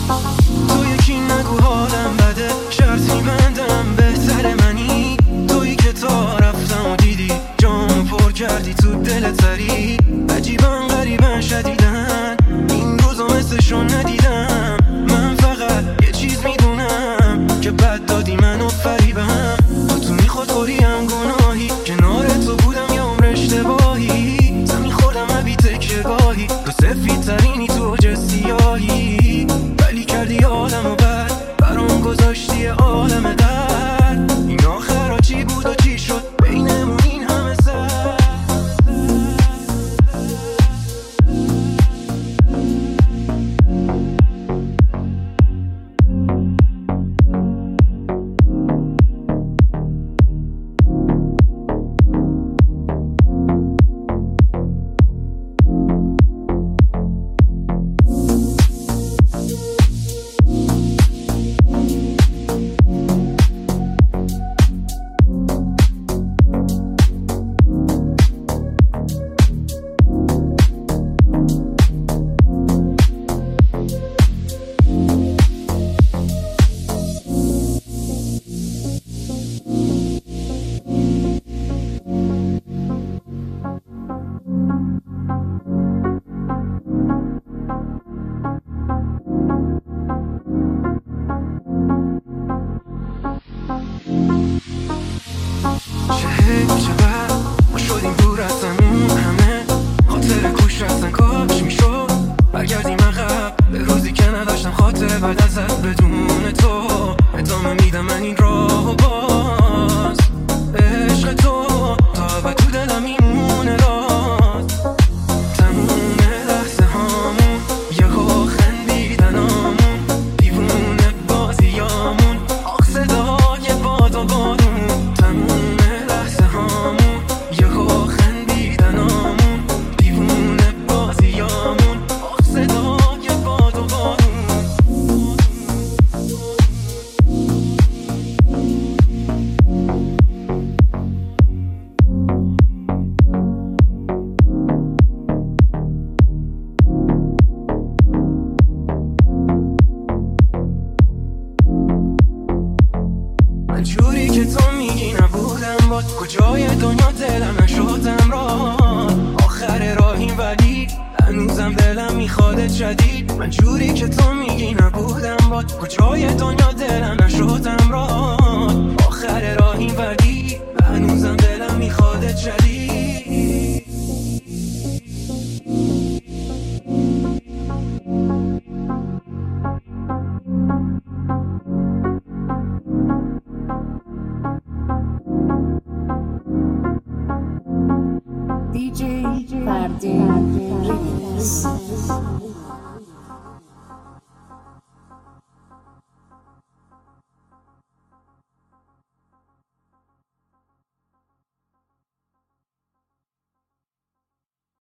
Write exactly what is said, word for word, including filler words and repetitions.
تو یکی نگو حالم بده، شرط میبندم بهتر منی. تویی که تا رفتم و دیدی جامو پر کردی تو دل تری. عجیبن غریبن شدیدن این روزا مثلشون ندیدم. من فقط یه چیز میدونم که بد دادی منو فریبم. با تو میخوردخوریم گناهی، کنار تو بودم یه عمر اشتباهی. زمین خوردم عبی تکیه گاهی، تو سفید ترینی تو اوج سیاهی. ولی کردی عالم و بد، برام گذاشتی عالم درد. این آخرا چی بود و چی شد بینمون این همه سر؟ چقدر ما شدیم دور از همون همه، خاطر کوش رفتن کاش میشد برگردیم عقب به روزی که نداشتم خاطر بعد ازت بدون تو. ادامه میدم من این راهو باز، عشق تو تا ابد تو دلم میمونه راز. تموم لحظه هامون یهو خندیدنامون، دیوونه بازیامون، آخ صدای باد و بادون. تموم لحظه هامون یهو خندیدنامون، دیوونه بازیامون، آخ صدای باد و بادون. من جوری که تو میگی نبودم باد، کجای دنیا دلم نشدم را. آخر راهیم ولی هنوزم دلم میخوادت جدید. من جوری که تو میگی نبودم باد، کجای دنیا دلم نشدم را. آخر راهیم ولی هنوزم دلم میخوادت جدید. دی جی فردین ریمیکس.